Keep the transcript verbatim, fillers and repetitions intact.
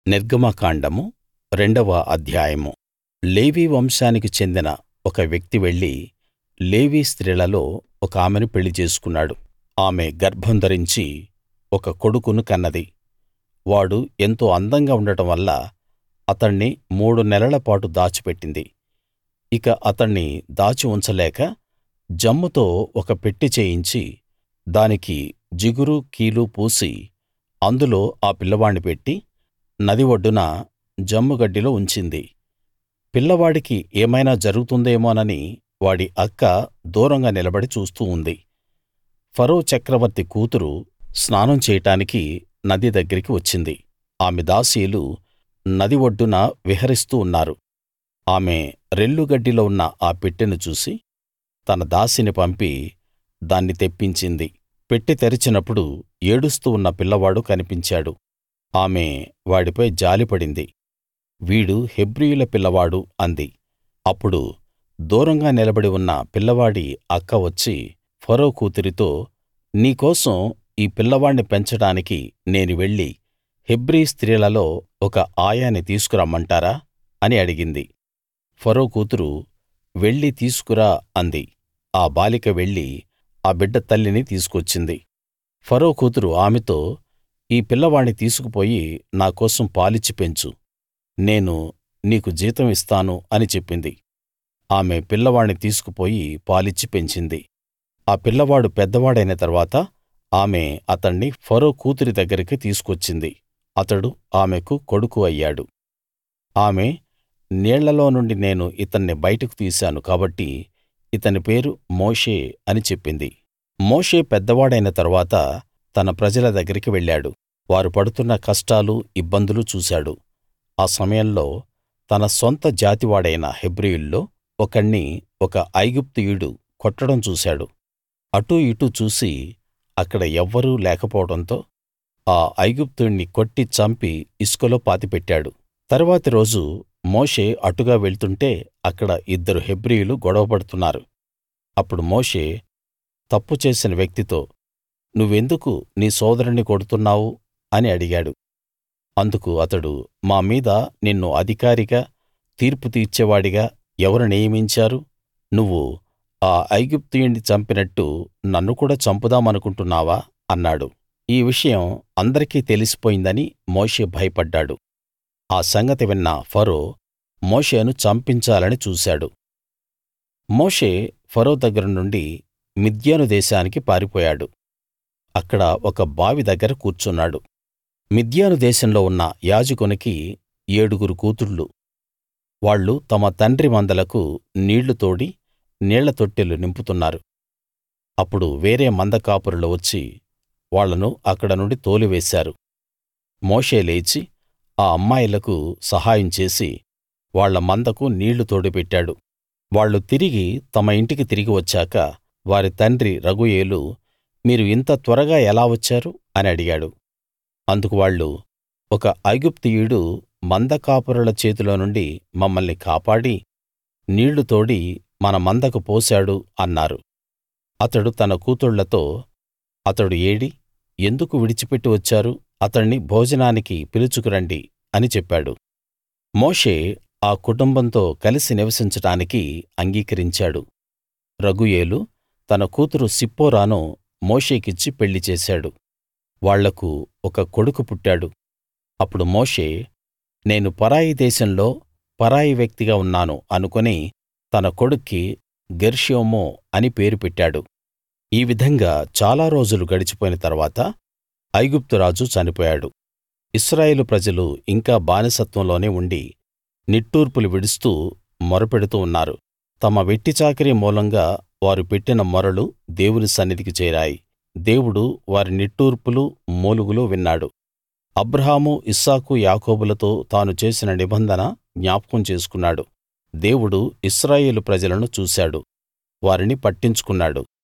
నిర్గమకాండము రెండవ అధ్యాయము లేవీ వంశానికి చెందిన ఒక వ్యక్తి వెళ్లి లేవీ స్త్రీలలో ఒకామెను పెళ్లి చేసుకున్నాడు. ఆమె గర్భం ధరించి ఒక కొడుకును కన్నది. వాడు ఎంతో అందంగా ఉండటం వల్ల అతణ్ణి మూడు నెలల పాటు దాచిపెట్టింది. ఇక అతణ్ణి దాచి ఉంచలేక జమ్ముతో ఒక పెట్టె చేయించి దానికి జిగురు కీలు పూసి అందులో ఆ పిల్లవాణ్ణి పెట్టి నది ఒడ్డున జమ్ముగడ్డిలో ఉంచింది. పిల్లవాడికి ఏమైనా జరుగుతుందేమోనని వాడి అక్క దూరంగా నిలబడి చూస్తూ ఉంది. ఫరో చక్రవర్తి కూతురు స్నానం చేయడానికి నది దగ్గరికి వచ్చింది. ఆమె దాసీలు నది ఒడ్డున విహరిస్తూ ఉన్నారు. ఆమె రెల్లుగడ్డిలో ఉన్న ఆ పెట్టెను చూసి తన దాసిని పంపి దాన్ని తెప్పించింది. పెట్టె తెరిచినప్పుడు ఏడుస్తూ ఉన్న పిల్లవాడు కనిపించాడు. ఆమె వాడిపై జాలిపడింది. వీడు హెబ్రీయుల పిల్లవాడు అంది. అప్పుడు దూరంగా నిలబడి ఉన్న పిల్లవాడి అక్క వచ్చి ఫరో కూతురితో, నీ కోసం ఈ పిల్లవాణ్ణి పెంచడానికి నేను వెళ్లి హెబ్రీ స్త్రీలలో ఒక ఆయాని తీసుకురమ్మంటారా అని అడిగింది. ఫరో కూతురు వెళ్లి తీసుకురా అంది. ఆ బాలిక వెళ్లి ఆ బిడ్డ తల్లిని తీసుకొచ్చింది. ఫరో కూతురు ఆమెతో, ఈ పిల్లవాణ్ణి తీసుకుపోయి నా కోసం పాలిచ్చి పెంచు, నేను నీకు జీతం ఇస్తాను అని చెప్పింది. ఆమె పిల్లవాణ్ణి తీసుకుపోయి పాలిచ్చి పెంచింది. ఆ పిల్లవాడు పెద్దవాడైన తరువాత ఆమె అతణ్ణి ఫరో కూతురి దగ్గరికి తీసుకొచ్చింది. అతడు ఆమెకు కొడుకు అయ్యాడు. ఆమె, నీళ్లలో నుండి నేను ఇతన్ని బయటకు తీశాను కాబట్టి ఇతని పేరు మోషే అని చెప్పింది. మోషే పెద్దవాడైన తరువాత తన ప్రజల దగ్గరికి వెళ్ళాడు. వారు పడుతున్న కష్టాలు ఇబ్బందులు చూశాడు. ఆ సమయంలో తన సొంత జాతివాడైన హెబ్రీయుల్లో ఒకణ్ణి ఒక ఐగుప్తీయుడు కొట్టడం చూశాడు. అటూ ఇటూ చూసి అక్కడ ఎవ్వరూ లేకపోవడంతో ఆ ఐగుప్తీయుణ్ణి కొట్టి చంపి ఇసుకలో పాతిపెట్టాడు. తరువాతి రోజు మోషే అటుగా వెళ్తుంటే అక్కడ ఇద్దరు హెబ్రీయులు గొడవ పడుతున్నారు. అప్పుడు మోషే తప్పు చేసిన వ్యక్తితో, నువ్వెందుకు నీ సోదరుణ్ణి కొడుతున్నావు అని అడిగాడు. అందుకు అతడు, మా మీద నిన్ను అధికారిగా, తీర్పు తీర్చేవాడిగా ఎవరు నియమించారు? నువ్వు ఆ ఐగుప్తీయుణ్ణి చంపినట్టు నన్ను కూడా చంపుదామనుకుంటున్నావా అన్నాడు. ఈ విషయం అందరికీ తెలిసిపోయిందని మోషే భయపడ్డాడు. ఆ సంగతి విన్న ఫరో మోషేను చంపించాలని చూశాడు. మోషే ఫరో దగ్గర నుండి మిద్యాను దేశానికి పారిపోయాడు. అక్కడ ఒక బావి దగ్గర కూర్చున్నాడు. మిద్యాను దేశంలో ఉన్న యాజకునికి ఏడుగురు కూతుళ్ళు. వాళ్ళు తమ తండ్రి మందలకు నీళ్లు తోడి నీళ్ల తొట్టెలు నింపుతున్నారు. అప్పుడు వేరే మంద కాపరులు వచ్చి వాళ్ళను అక్కడ నుండి తోలివేశారు. మోషే లేచి ఆ అమ్మాయిలకు సహాయం చేసి వాళ్ళ మందకు నీళ్లు తోడిపెట్టాడు. వాళ్ళు తిరిగి తమ ఇంటికి తిరిగి వచ్చాక వారి తండ్రి రగూయేలు, మీరు ఇంత త్వరగా ఎలా వచ్చారు అని అడిగాడు. అందుకు వాళ్ళు, ఒక ఐగుప్తీయుడు మంద కాపరుల చేతిలో నుండి మమ్మల్ని కాపాడి నీళ్లు తోడి మన మందకు పోశాడు అన్నారు. అతడు తన కూతుళ్ళతో, అతడు ఏడి? ఎందుకు విడిచిపెట్టి వచ్చారు? అతణ్ణి భోజనానికి పిలుచుకురండి అని చెప్పాడు. మోషే ఆ కుటుంబంతో కలిసి నివసించడానికి అంగీకరించాడు. రగూయేలు తన కూతురు సిప్పోరాను మోషేకిచ్చి పెళ్లి చేశాడు. వాళ్లకు ఒక కొడుకు పుట్టాడు. అప్పుడు మోషే, నేను పరాయి దేశంలో పరాయి వ్యక్తిగా ఉన్నాను అనుకుని తన కొడుక్కి గెర్షోము అని పేరు పెట్టాడు. ఈ విధంగా చాలా రోజులు గడిచిపోయిన తరువాత ఐగుప్తు రాజు చనిపోయాడు. ఇశ్రాయేలు ప్రజలు ఇంకా బానిసత్వంలోనే ఉండి నిట్టూర్పులు విడుస్తూ మొరపెడుతూ ఉన్నారు. తమ వెట్టిచాకిరీ మూలంగా వారు పెట్టిన మొరలు దేవుని సన్నిధికి చేరాయి. దేవుడు వారి నిట్టూర్పులు, మూలుగులు విన్నాడు. అబ్రాహాము, ఇస్సాకు, యాకోబులతో తాను చేసిన నిబంధన జ్ఞాపకం చేసుకున్నాడు. దేవుడు ఇశ్రాయేలు ప్రజలను చూశాడు, వారిని పట్టించుకున్నాడు.